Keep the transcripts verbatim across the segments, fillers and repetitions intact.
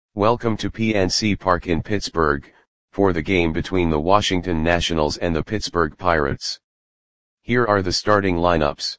Welcome to P N C Park in Pittsburgh, for the game between the Washington Nationals and the Pittsburgh Pirates. Here are the starting lineups.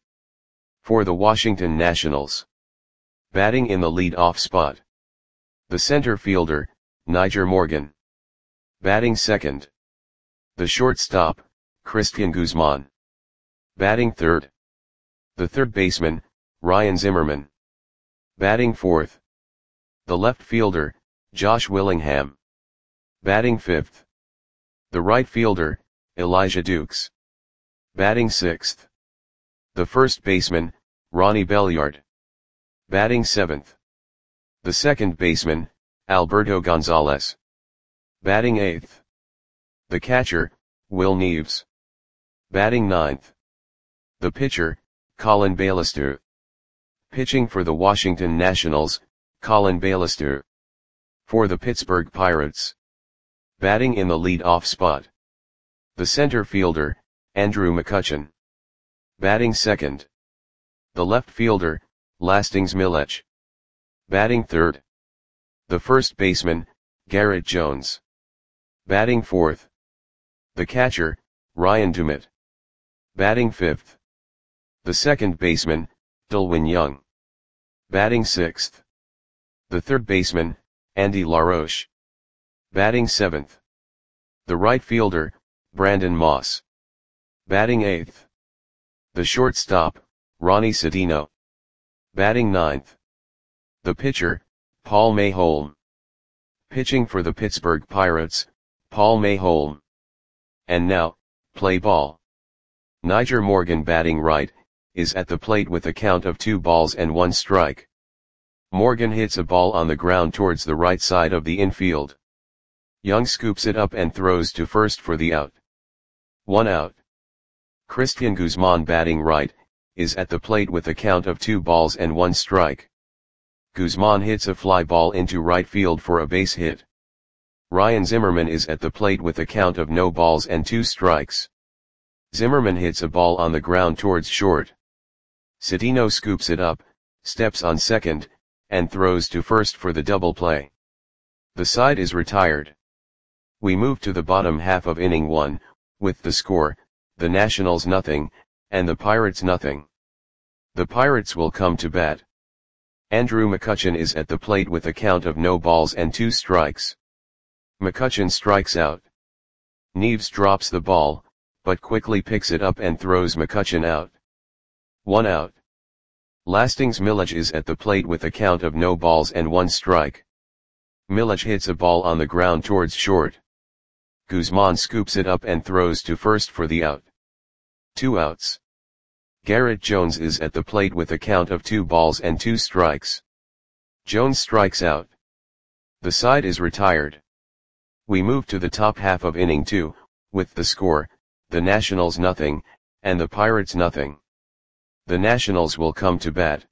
For the Washington Nationals. Batting in the lead-off spot. The center fielder, Nyjer Morgan. Batting second. The shortstop, Cristian Guzman. Batting third. The third baseman, Ryan Zimmerman. Batting fourth. The left fielder, Josh Willingham. Batting fifth. The right fielder, Elijah Dukes. Batting sixth. The first baseman, Ronnie Belliard. Batting seventh. The second baseman, Alberto Gonzalez. Batting eighth. The catcher, Will Neves. Batting ninth. The pitcher, Colin Baillister. Pitching for the Washington Nationals, Colin Baillister. For the Pittsburgh Pirates. Batting in the lead-off spot. The center fielder, Andrew McCutchen. Batting second. The left fielder, Lastings Milech. Batting third. The first baseman, Garrett Jones. Batting fourth. The catcher, Ryan Dumit. Batting fifth. The second baseman, Delwin Young. Batting sixth. The third baseman, Andy LaRoche. Batting seventh. The right fielder, Brandon Moss. Batting eighth. The shortstop, Ronnie Sedino. Batting ninth. The pitcher, Paul Mayholm. Pitching for the Pittsburgh Pirates, Paul Mayholm. And now, play ball. Nyjer Morgan, batting right, is at the plate with a count of two balls and one strike. Morgan hits a ball on the ground towards the right side of the infield. Young scoops it up and throws to first for the out. One out. Cristian Guzman, batting right, is at the plate with a count of two balls and one strike. Guzman hits a fly ball into right field for a base hit. Ryan Zimmerman is at the plate with a count of no balls and two strikes. Zimmerman hits a ball on the ground towards short. Sedino scoops it up, steps on second, and throws to first for the double play. The side is retired. We move to the bottom half of inning one, with the score, the Nationals nothing, and the Pirates nothing. The Pirates will come to bat. Andrew McCutchen is at the plate with a count of no balls and two strikes. McCutchen strikes out. Neves drops the ball, but quickly picks it up and throws McCutchen out. One out. Lastings Milech is at the plate with a count of no balls and one strike. Milech hits a ball on the ground towards short. Guzman scoops it up and throws to first for the out. Two outs. Garrett Jones is at the plate with a count of two balls and two strikes. Jones strikes out. The side is retired. We move to the top half of inning two, with the score, the Nationals nothing, and the Pirates nothing. The Nationals will come to bat.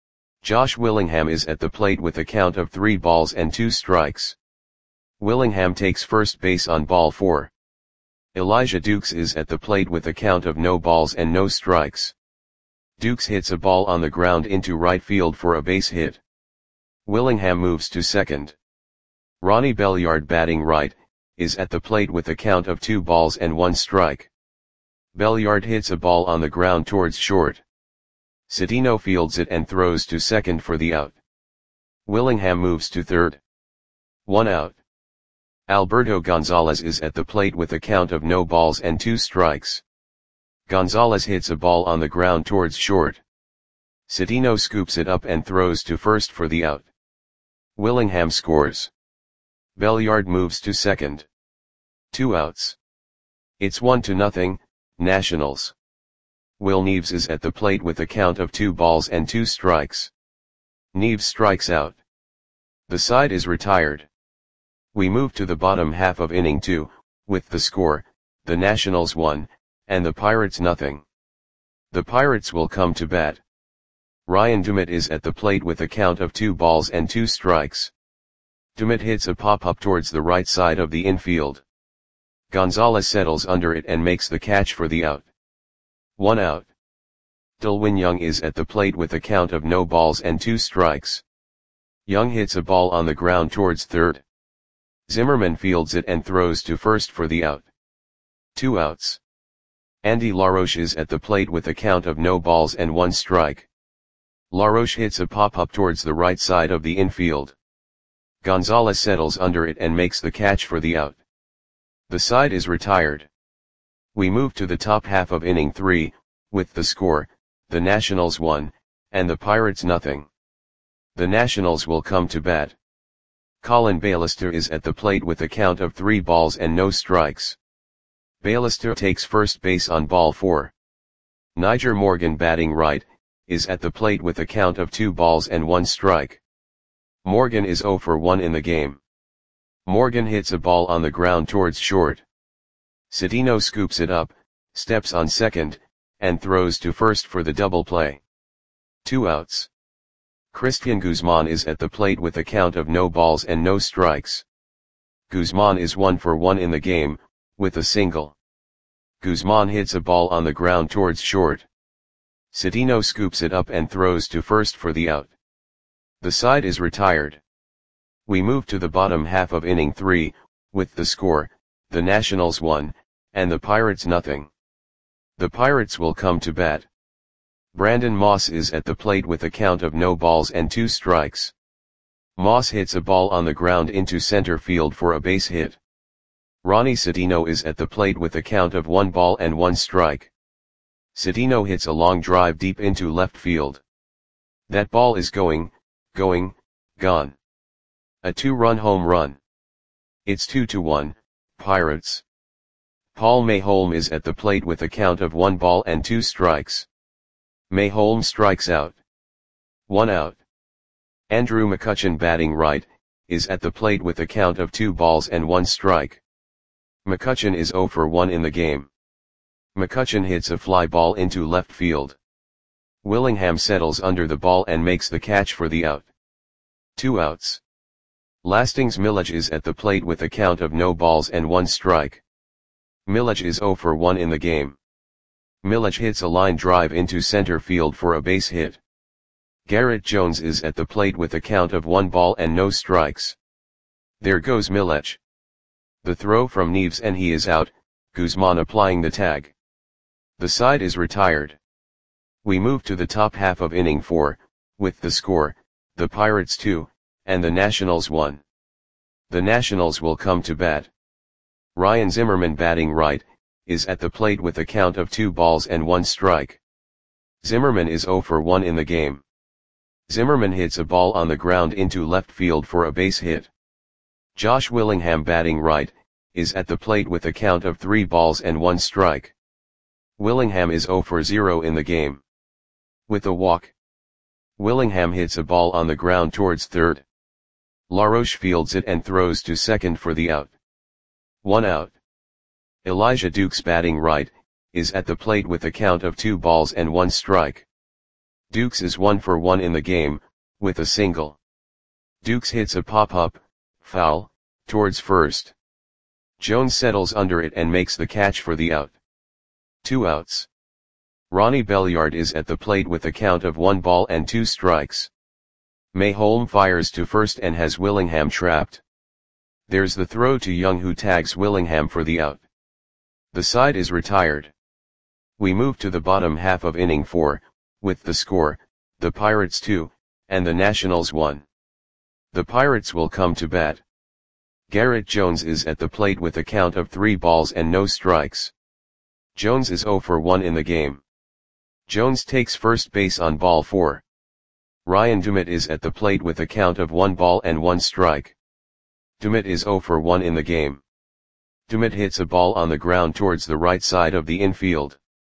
Josh Willingham is at the plate with a count of three balls and two strikes. Willingham takes first base on ball four. Elijah Dukes is at the plate with a count of no balls and no strikes. Dukes hits a ball on the ground into right field for a base hit. Willingham moves to second. Ronnie Belliard, batting right, is at the plate with a count of two balls and one strike. Belliard hits a ball on the ground towards short. Sedino fields it and throws to second for the out. Willingham moves to third. One out. Alberto Gonzalez is at the plate with a count of no balls and two strikes. Gonzalez hits a ball on the ground towards short. Sedino scoops it up and throws to first for the out. Willingham scores. Belliard moves to second. Two outs. It's one to nothing, Nationals. Will Neves is at the plate with a count of two balls and two strikes. Neves strikes out. The side is retired. We move to the bottom half of inning two, with the score, the Nationals one, and the Pirates nothing. The Pirates will come to bat. Ryan Dumit is at the plate with a count of two balls and two strikes. Dumit hits a pop-up towards the right side of the infield. Gonzalez settles under it and makes the catch for the out. One out. Delwin Young is at the plate with a count of no balls and two strikes. Young hits a ball on the ground towards third. Zimmerman fields it and throws to first for the out. Two outs. Andy LaRoche is at the plate with a count of no balls and one strike. LaRoche hits a pop-up towards the right side of the infield. Gonzalez settles under it and makes the catch for the out. The side is retired. We move to the top half of inning three, with the score, the Nationals one, and the Pirates nothing. The Nationals will come to bat. Colin Bailister is at the plate with a count of three balls and no strikes. Bailister takes first base on ball four. Niger Morgan, batting right, is at the plate with a count of two balls and one strike. Morgan is oh for one in the game. Morgan hits a ball on the ground towards short. Cedeno scoops it up, steps on second, and throws to first for the double play. Two outs. Christian Guzman is at the plate with a count of no balls and no strikes. Guzman is one for one in the game, with a single. Guzman hits a ball on the ground towards short. Cedeno scoops it up and throws to first for the out. The side is retired. We move to the bottom half of inning three, with the score, the Nationals one, and the Pirates nothing. The Pirates will come to bat. Brandon Moss is at the plate with a count of no balls and two strikes. Moss hits a ball on the ground into center field for a base hit. Ronnie Cedeno is at the plate with a count of one ball and one strike. Cedeno hits a long drive deep into left field. That ball is going, going, gone. A two-run home run. It's two to one, Pirates. Paul Mayholm is at the plate with a count of one ball and two strikes. Mayholm strikes out. One out. Andrew McCutchen, batting right, is at the plate with a count of two balls and one strike. McCutchen is oh for one in the game. McCutchen hits a fly ball into left field. Willingham settles under the ball and makes the catch for the out. Two outs. Lastings Milledge is at the plate with a count of no balls and one strike. Milledge is oh for one in the game. Milledge hits a line drive into center field for a base hit. Garrett Jones is at the plate with a count of one ball and no strikes. There goes Milledge. The throw from Neves and he is out, Guzman applying the tag. The side is retired. We move to the top half of inning four, with the score, the Pirates two, and the Nationals one. The Nationals will come to bat. Ryan Zimmerman, batting right, is at the plate with a count of two balls and one strike. Zimmerman is oh for one in the game. Zimmerman hits a ball on the ground into left field for a base hit. Josh Willingham, batting right, is at the plate with a count of three balls and one strike. Willingham is oh for zero in the game. With a walk. Willingham hits a ball on the ground towards third. LaRoche fields it and throws to second for the out. One out. Elijah Dukes, batting right, is at the plate with a count of two balls and one strike. Dukes is one for one in the game, with a single. Dukes hits a pop-up, foul, towards first. Jones settles under it and makes the catch for the out. Two outs. Ronnie Belliard is at the plate with a count of one ball and two strikes. Mayholm fires to first and has Willingham trapped. There's the throw to Young, who tags Willingham for the out. The side is retired. We move to the bottom half of inning four, with the score, the Pirates two, and the Nationals one. The Pirates will come to bat. Garrett Jones is at the plate with a count of three balls and no strikes. Jones is oh for one in the game. Jones takes first base on ball four. Ryan Dumit is at the plate with a count of one ball and one strike. Dumit is oh for one in the game. Dumit hits a ball on the ground towards the right side of the infield.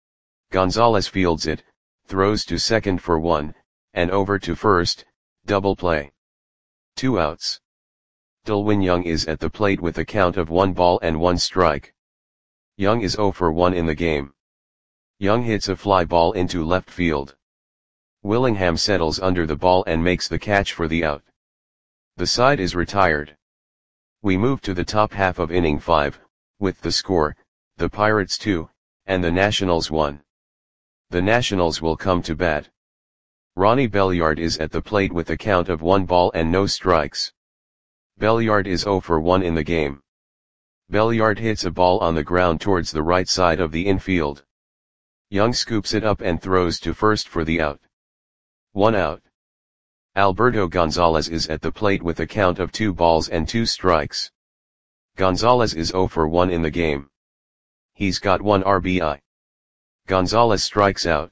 Gonzalez fields it, throws to second for one, and over to first, double play. Two outs. Delwin Young is at the plate with a count of one ball and one strike. Young is oh for one in the game. Young hits a fly ball into left field. Willingham settles under the ball and makes the catch for the out. The side is retired. We move to the top half of inning five, with the score, the Pirates two, and the Nationals one. The Nationals will come to bat. Ronnie Belliard is at the plate with a count of one ball and no strikes. Belliard is zero for one in the game. Belliard hits a ball on the ground towards the right side of the infield. Young scoops it up and throws to first for the out. One out. Alberto Gonzalez is at the plate with a count of two balls and two strikes. Gonzalez is zero for one in the game. He's got one R B I. Gonzalez strikes out.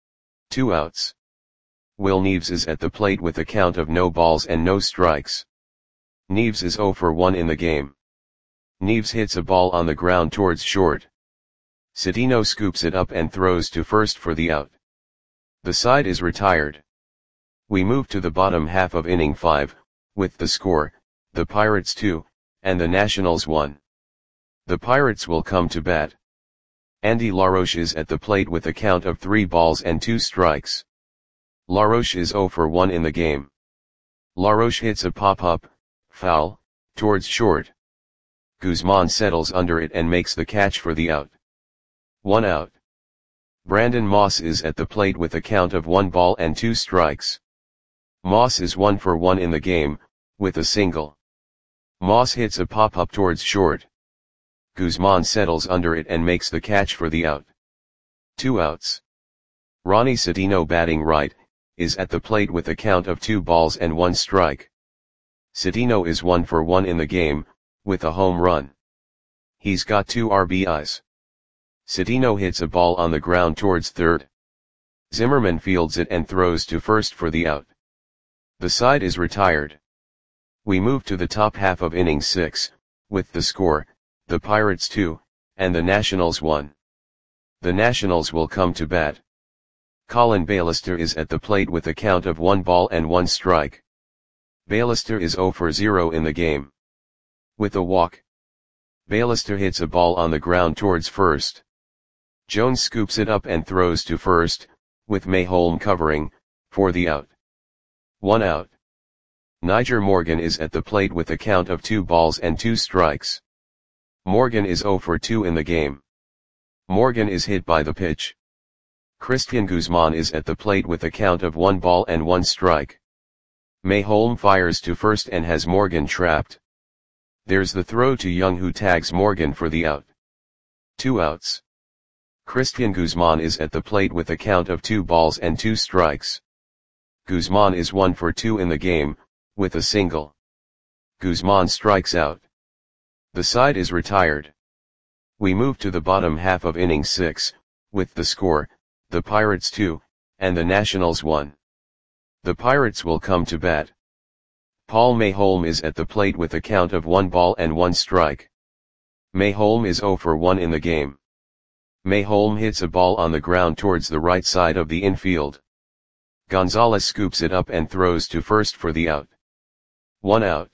Two outs. Will Neves is at the plate with a count of no balls and no strikes. Neves is zero for one in the game. Neves hits a ball on the ground towards short. Cedeno scoops it up and throws to first for the out. The side is retired. We move to the bottom half of inning five, with the score, the Pirates two, and the Nationals one. The Pirates will come to bat. Andy LaRoche is at the plate with a count of three balls and two strikes. LaRoche is zero for one in the game. LaRoche hits a pop-up, foul, towards short. Guzman settles under it and makes the catch for the out. One out. Brandon Moss is at the plate with a count of one ball and two strikes. Moss is one for one in the game, with a single. Moss hits a pop-up towards short. Guzman settles under it and makes the catch for the out. Two outs. Ronnie Cedeno, batting right, is at the plate with a count of two balls and one strike. Cedeno is one for one in the game, with a home run. He's got two R B Is. Cedeno hits a ball on the ground towards third. Zimmerman fields it and throws to first for the out. The side is retired. We move to the top half of inning six, with the score, the Pirates two, and the Nationals one. The Nationals will come to bat. Colin Bailister is at the plate with a count of one ball and one strike. Bailister is zero for zero in the game. With a walk. Bailister hits a ball on the ground towards first. Jones scoops it up and throws to first, with Mayholm covering, for the out. One out. Niger Morgan is at the plate with a count of two balls and two strikes. Morgan is zero for two in the game. Morgan is hit by the pitch. Christian Guzman is at the plate with a count of one ball and one strike. Mayholm fires to first and has Morgan trapped. There's the throw to Young, who tags Morgan for the out. Two outs. Christian Guzman is at the plate with a count of two balls and two strikes. Guzman is one for two in the game, with a single. Guzman strikes out. The side is retired. We move to the bottom half of inning six, with the score, the Pirates two, and the Nationals one. The Pirates will come to bat. Paul Mayholm is at the plate with a count of one ball and one strike. Mayholm is zero for one in the game. Mayholm hits a ball on the ground towards the right side of the infield. Gonzalez scoops it up and throws to first for the out. One out.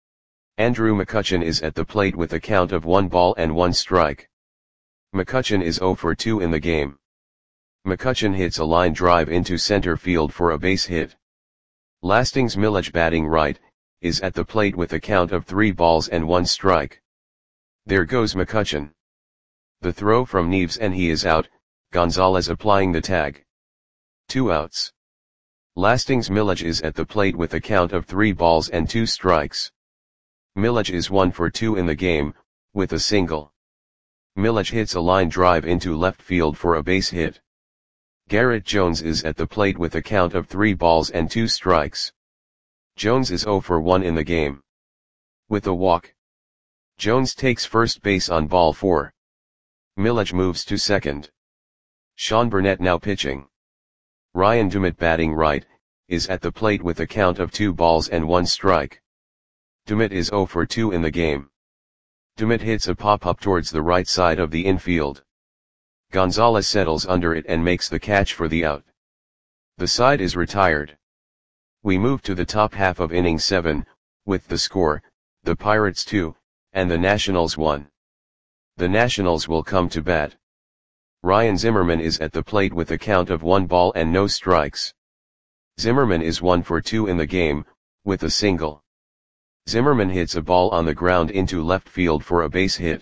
Andrew McCutchen is at the plate with a count of one ball and one strike. McCutchen is zero for two in the game. McCutchen hits a line drive into center field for a base hit. Lastings Milledge, batting right, is at the plate with a count of three balls and one strike. There goes McCutchen. The throw from Neves and he is out, Gonzalez applying the tag. Two outs. Lastings Milledge is at the plate with a count of three balls and two strikes. Milledge is one for two in the game, with a single. Milledge hits a line drive into left field for a base hit. Garrett Jones is at the plate with a count of three balls and two strikes. Jones is zero for one in the game. With a walk. Jones takes first base on ball four. Milledge moves to second. Sean Burnett now pitching. Ryan Dumit, batting right, is at the plate with a count of two balls and one strike. Dumit is zero for two in the game. Dumit hits a pop-up towards the right side of the infield. Gonzalez settles under it and makes the catch for the out. The side is retired. We move to the top half of inning seven, with the score, the Pirates two, and the Nationals one. The Nationals will come to bat. Ryan Zimmerman is at the plate with a count of one ball and no strikes. Zimmerman is one for two in the game, with a single. Zimmerman hits a ball on the ground into left field for a base hit.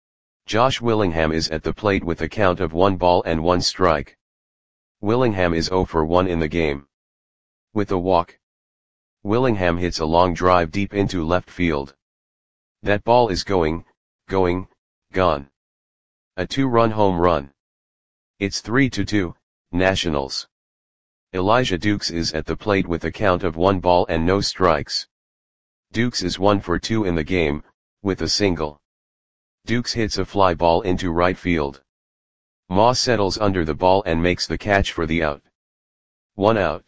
Josh Willingham is at the plate with a count of one ball and one strike. Willingham is zero for one in the game. With a walk, Willingham hits a long drive deep into left field. That ball is going, going, gone. A two-run home run. It's three to two, Nationals. Elijah Dukes is at the plate with a count of one ball and no strikes. Dukes is one for two in the game, with a single. Dukes hits a fly ball into right field. Moss settles under the ball and makes the catch for the out. One out.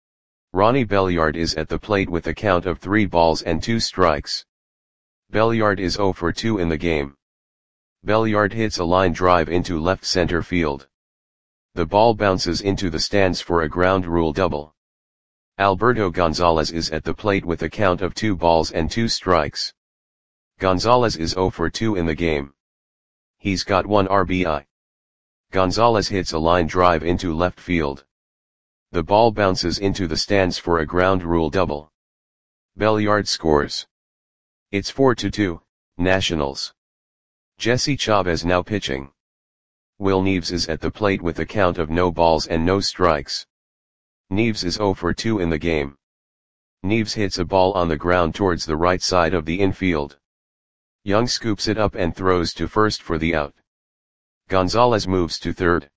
Ronnie Belliard is at the plate with a count of three balls and two strikes. Belliard is zero for two in the game. Belliard hits a line drive into left center field. The ball bounces into the stands for a ground rule double. Alberto Gonzalez is at the plate with a count of two balls and two strikes. Gonzalez is zero for two in the game. He's got one R B I. Gonzalez hits a line drive into left field. The ball bounces into the stands for a ground rule double. Belliard scores. It's four to two, Nationals. Jesse Chavez now pitching. Will Neves is at the plate with a count of no balls and no strikes. Neves is zero for two in the game. Neves hits a ball on the ground towards the right side of the infield. Young scoops it up and throws to first for the out. Gonzalez moves to third.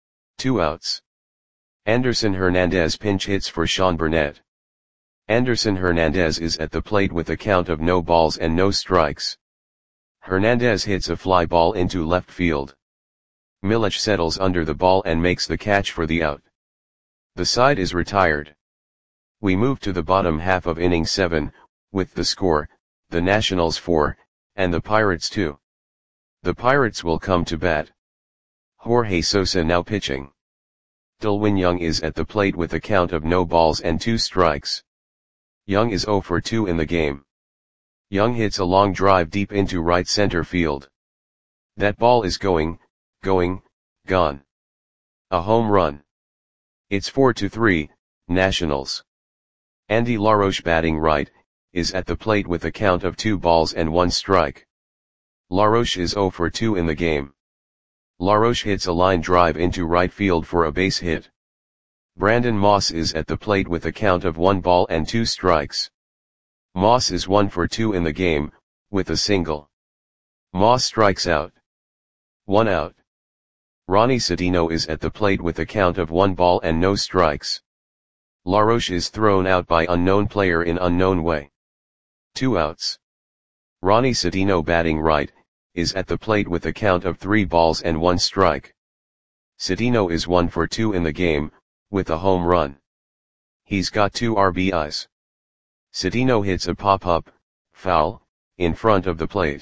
Two outs. Anderson Hernandez pinch hits for Sean Burnett. Anderson Hernandez is at the plate with a count of no balls and no strikes. Hernandez hits a fly ball into left field. Milich settles under the ball and makes the catch for the out. The side is retired. We move to the bottom half of inning seven, with the score, the Nationals four, and the Pirates two. The Pirates will come to bat. Jorge Sosa now pitching. Delwin Young is at the plate with a count of no balls and two strikes. Young is zero for two in the game. Young hits a long drive deep into right center field. That ball is going, going, gone. A home run. It's four to three, Nationals. Andy LaRoche batting right, is at the plate with a count of two balls and one strike. LaRoche is zero for two in the game. LaRoche hits a line drive into right field for a base hit. Brandon Moss is at the plate with a count of one ball and two strikes. Moss is one for two in the game, with a single. Moss strikes out. One out. Ronnie Sedino is at the plate with a count of one ball and no strikes. LaRoche is thrown out by unknown player in unknown way. Two outs. Ronnie Sedino batting right, is at the plate with a count of three balls and one strike. Sedino is one for two in the game, with a home run. He's got two R B Is. Sedino hits a pop-up, foul, in front of the plate.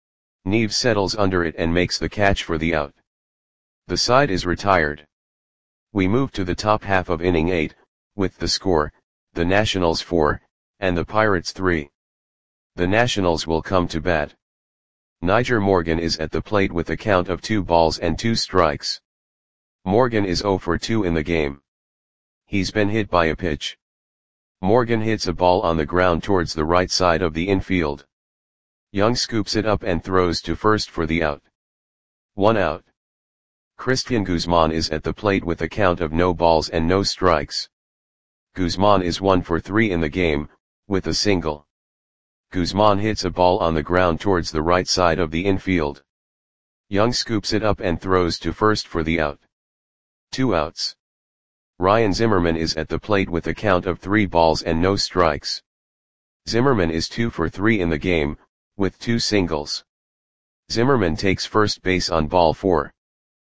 Neves settles under it and makes the catch for the out. The side is retired. We move to the top half of inning eight, with the score, the Nationals four, and the Pirates three. The Nationals will come to bat. Niger Morgan is at the plate with a count of two balls and two strikes. Morgan is zero for two in the game. He's been hit by a pitch. Morgan hits a ball on the ground towards the right side of the infield. Young scoops it up and throws to first for the out. One out. Christian Guzman is at the plate with a count of no balls and no strikes. Guzman is one for three in the game, with a single. Guzman hits a ball on the ground towards the right side of the infield. Young scoops it up and throws to first for the out. Two outs. Ryan Zimmerman is at the plate with a count of three balls and no strikes. Zimmerman is two for three in the game, with two singles. Zimmerman takes first base on ball four.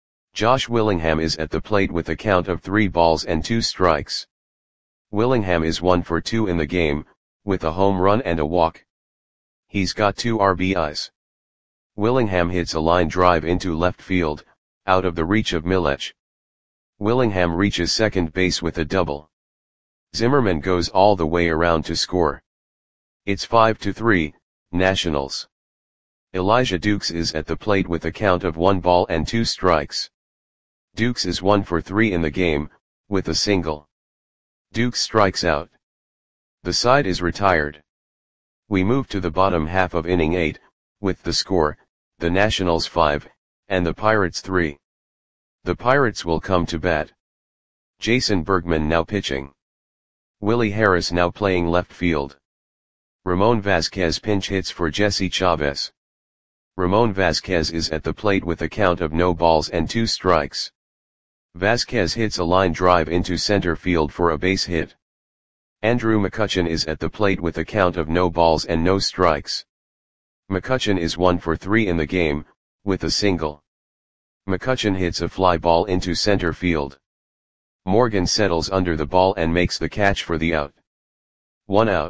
Josh Willingham is at the plate with a count of three balls and two strikes. Willingham is one for two in the game, with a home run and a walk. He's got two R B Is. Willingham hits a line drive into left field, out of the reach of Milich. Willingham reaches second base with a double. Zimmerman goes all the way around to score. It's five to three, Nationals. Elijah Dukes is at the plate with a count of one ball and two strikes. Dukes is one for three in the game, with a single. Dukes strikes out. The side is retired. We move to the bottom half of inning eight, with the score, the Nationals five, and the Pirates three. The Pirates will come to bat. Jason Bergman now pitching. Willie Harris now playing left field. Ramon Vasquez pinch hits for Jesse Chavez. Ramon Vasquez is at the plate with a count of no balls and two strikes. Vasquez hits a line drive into center field for a base hit. Andrew McCutchen is at the plate with a count of no balls and no strikes. McCutchen is one for three in the game, with a single. McCutchen hits a fly ball into center field. Morgan settles under the ball and makes the catch for the out. One out.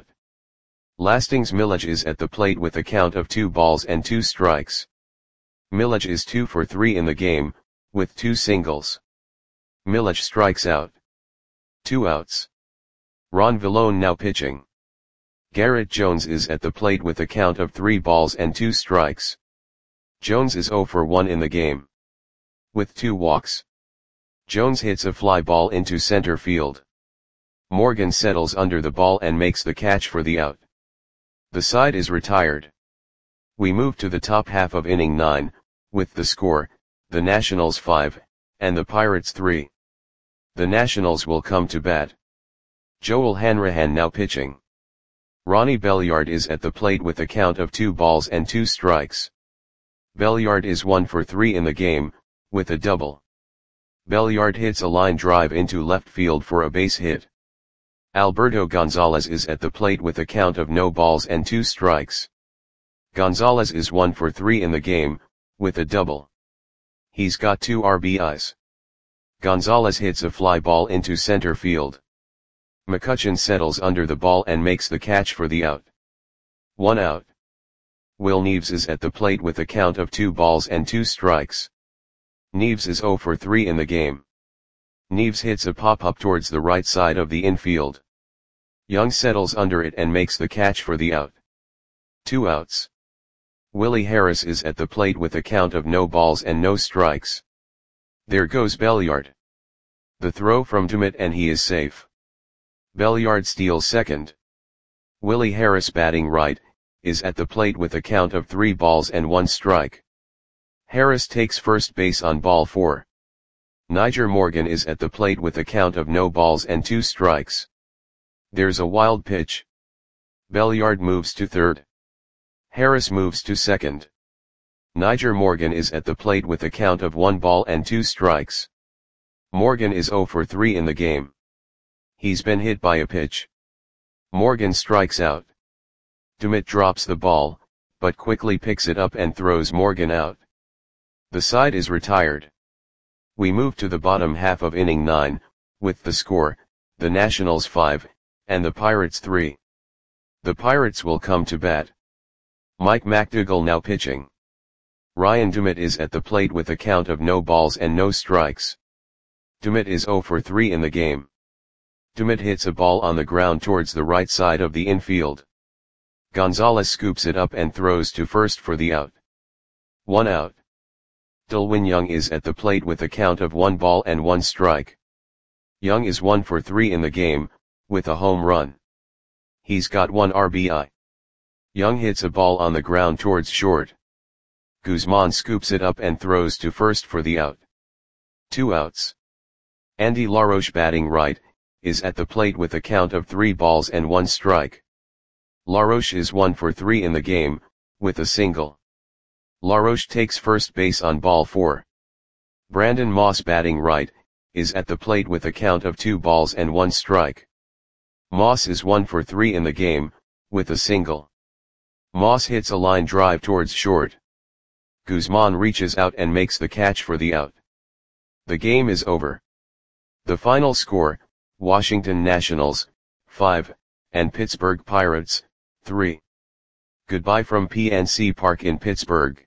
Lastings Milledge is at the plate with a count of two balls and two strikes. Milledge is two for three in the game, with two singles. Milledge strikes out. Two outs. Ron Villone now pitching. Garrett Jones is at the plate with a count of three balls and two strikes. Jones is zero for one in the game. With two walks. Jones hits a fly ball into center field. Morgan settles under the ball and makes the catch for the out. The side is retired. We move to the top half of inning nine, with the score, the Nationals five, and the Pirates three. The Nationals will come to bat. Joel Hanrahan now pitching. Ronnie Belliard is at the plate with a count of two balls and two strikes. Belliard is one for three in the game, with a double. Belliard hits a line drive into left field for a base hit. Alberto Gonzalez is at the plate with a count of no balls and two strikes. Gonzalez is one for three in the game, with a double. He's got two R B Is. Gonzalez hits a fly ball into center field. McCutchen settles under the ball and makes the catch for the out. One out. Will Neves is at the plate with a count of two balls and two strikes. Neves is zero for three in the game. Neves hits a pop-up towards the right side of the infield. Young settles under it and makes the catch for the out. Two outs. Willie Harris is at the plate with a count of no balls and no strikes. There goes Belliard. The throw from Dummett and he is safe. Belliard steals second. Willie Harris batting right, is at the plate with a count of three balls and one strike. Harris takes first base on ball four. Niger Morgan is at the plate with a count of no balls and two strikes. There's a wild pitch. Belliard moves to third. Harris moves to second. Niger Morgan is at the plate with a count of one ball and two strikes. Morgan is zero for three in the game. He's been hit by a pitch. Morgan strikes out. Dummett drops the ball, but quickly picks it up and throws Morgan out. The side is retired. We move to the bottom half of inning nine, with the score, the Nationals five, and the Pirates three. The Pirates will come to bat. Mike McDougall now pitching. Ryan Dummett is at the plate with a count of no balls and no strikes. Dummett is zero for three in the game. Dummett hits a ball on the ground towards the right side of the infield. Gonzalez scoops it up and throws to first for the out. One out. Delwin Young is at the plate with a count of one ball and one strike. Young is one for three in the game, with a home run. He's got one R B I. Young hits a ball on the ground towards short. Guzman scoops it up and throws to first for the out. Two outs. Andy LaRoche batting right, is at the plate with a count of three balls and one strike. LaRoche is one for three in the game, with a single. LaRoche takes first base on ball four. Brandon Moss batting right, is at the plate with a count of two balls and one strike. Moss is one for three in the game, with a single. Moss hits a line drive towards short. Guzman reaches out and makes the catch for the out. The game is over. The final score, Washington Nationals, five, and Pittsburgh Pirates, three. Goodbye from P N C Park in Pittsburgh.